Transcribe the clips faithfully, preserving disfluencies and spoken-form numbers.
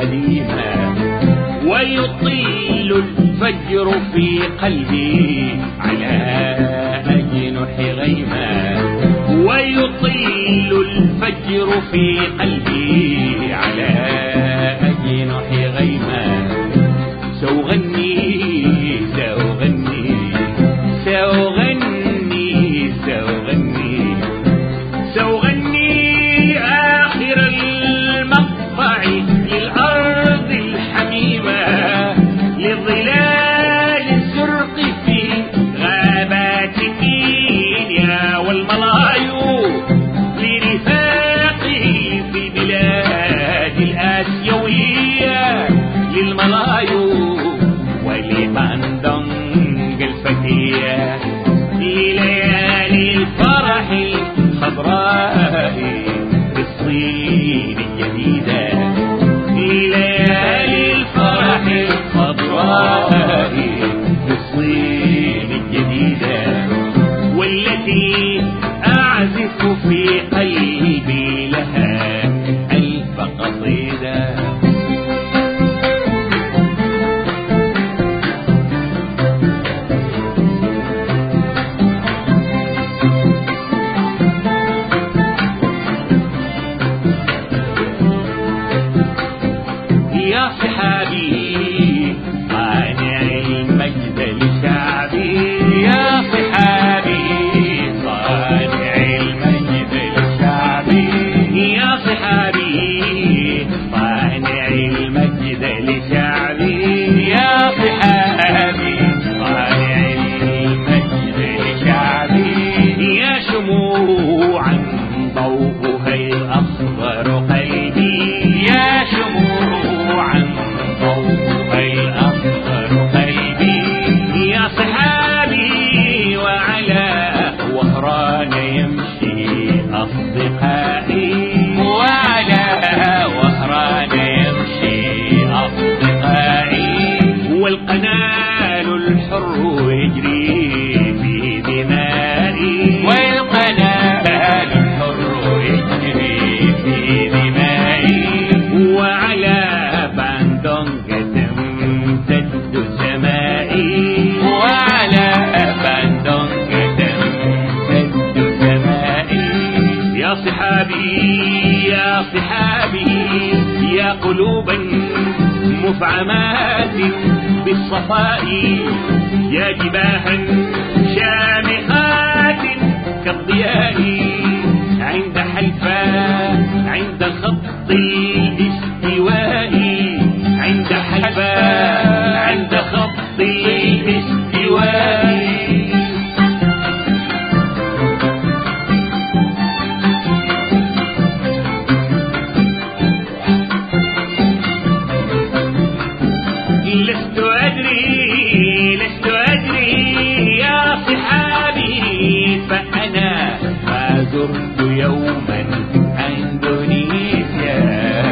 قديمة، ويطيل الفجر في قلبي على أجنح غيمة، ويطيل الفجر في قلبي على أجنح غيمة. سأغني سأغني سأغني سأغني سأغني آخر المقطع للأرض الحميمة، لظلال الزرق في غابات كينيا والملايو، لرفاقي في البلاد الآسيوية للملايو، ولباندونج الفتية، لليالي الفرح الخضراء بالصين الجديدة، لليالي الفرح الخضراء بالصين الجديدة، والتي أعزف في قلبي لها ألف قصيدة. يا صحابي صانع المجد لشعبي، يا صحابي صانع المجد لشعبي، يا صحابي صانع المجد لشعبي، يا صحابي صانع المجد لشعبي، يا شموعا ضوءها الأصغر قلبي، يا شموعا ضوءها الأصغر قلبي، يا صحابي وعلى وهران يمشي أصدقائي، وعلى وهران يمشي أصدقائي، والقنال الحر يجري في دمائي، والقنال الحر يجري في دمائي، وعلى باندونج تمتد سمائي، وعلى باندونج تمتد سمائي. يا صحابي يا صحابي يا قلوبا مفعمات بالصفاء، يا جباها شامخات كالضياء، عند حلفا عند خط الاستواء، عند حلفا عند خط الاستواء. لست أدري لست أدري يا صحابي، فأنا ما زرت يوما أندونيسيا،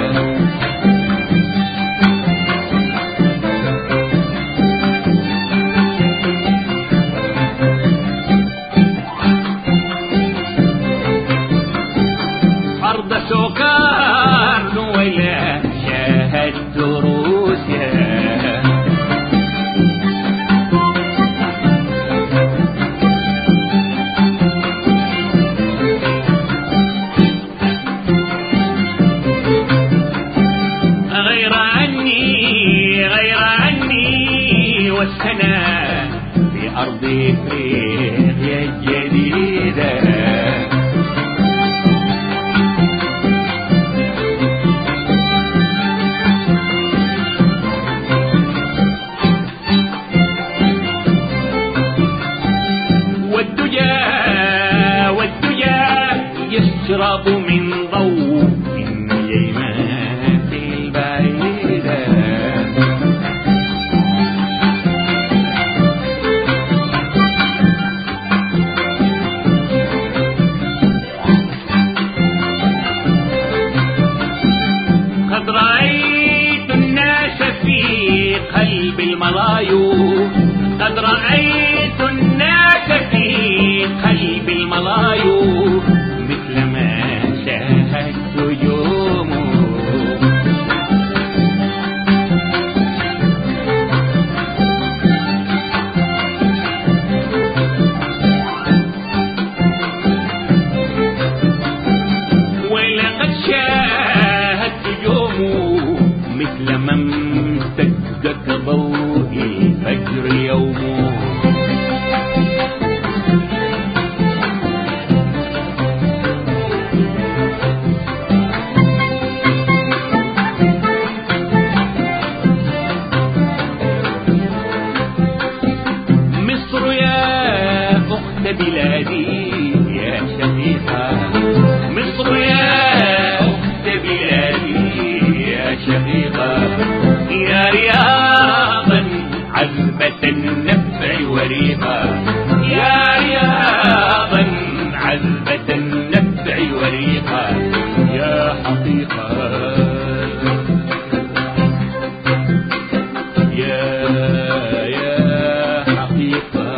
أرض سكر ولا شاهدت روسيا، والسنة في أرض إفريقيا الجديدة، والدجى والدجى يشرب من ضوء النجيمات البعيدة، قد رأيت الناس في قلب الملايو، قد رأيت الناس في قلب الملايو، مثل ما شاهدت نجومه مثل ما امتدت ضوء الفجر اليوم. مصر يا أخت بلادي يا شقيقة، مصر يا أخت بلادي يا شقيقة، يا رياضا عذبة النفع وريقا، يا رياضا عذبة النفع وريقا، يا حقيقة يا يا حقيقة.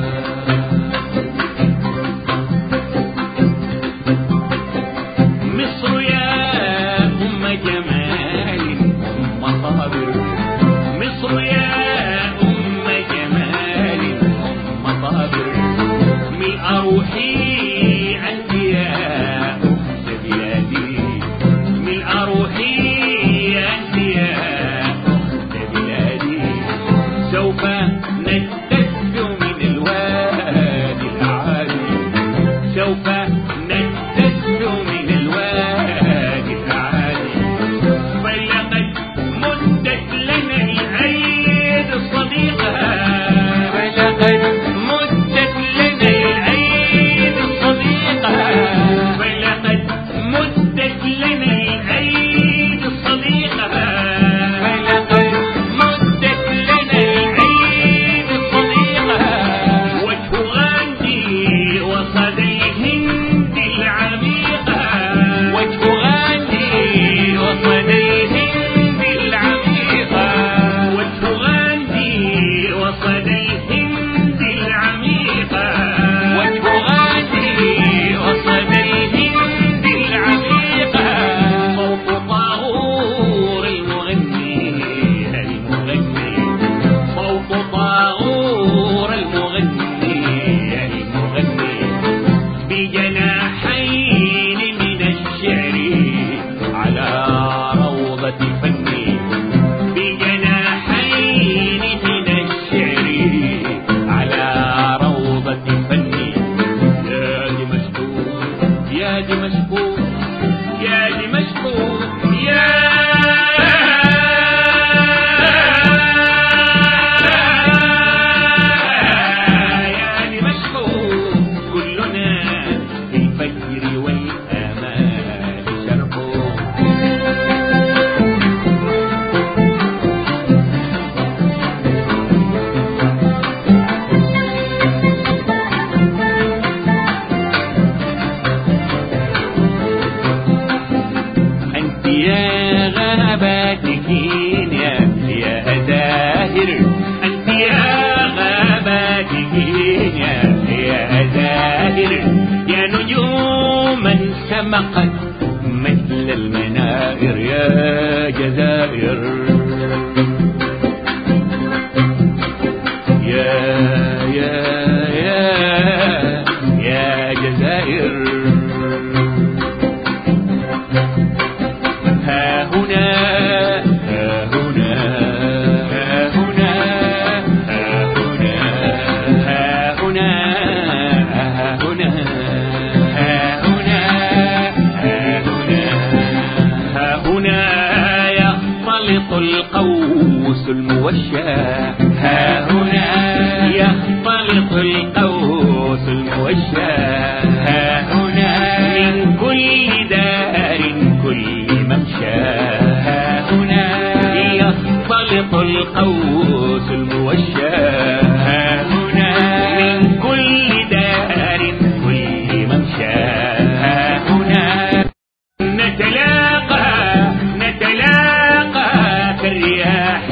مصر يا أم جمال أم صابر، مصر يا أم جمال أم صابر، ملء روحي أنت يا أخت بلادي، ملء روحي أنت يا أخت بلادي. سوف نتدفى من الوادي الأعالي، سوف نتدفى من الوادي الأعالي، فلقد مدت لنا الأيد الصديقة، فلقد مدت لنا الأيد الصديقة، فلقد مدت لنا الأيد الصديقة، فلقد مدت لنا الأيد الصديقة. وجه غاندي وصل الهند العميقة، وجه غاندي وصل الهند العميقة، وجه غاندي وصل الهند العميقة، وجه غاندي وصل الهند العميقة. صوت طاغور المغني المغني، صوت طاغور المغني المغني، بجناحين من الشعر على روضة فني، بجناحين من الشعر على روضة فني. يا دمشق يا دمشق يا دمشق يا يا دمشق، كلنا في الفجر والآمال شرق. أنت يا غابات كينيا يا زاهر، أنت يا غابات كينيا يا زاهر، يا نجوما سمقت مثل المنائر يا جزائر، يا يا يا يا جزائر. ها هنا ها هنا ها هنا ها هنا ها هنا ها هنا ها هنا ها هنا ها هنا يختلط القوس الموشى، ها هنا يختلط القوس الموشى، ها هنا من كل دار كل ممشى، ها هنا يختلط القوس الموشى، ها هنا من كل دار كل ممشى، ها هنا نتلاقى نتلاقى كالرياح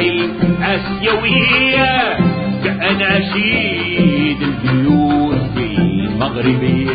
الآسيوية، كأناشيد الجيوش المغربية.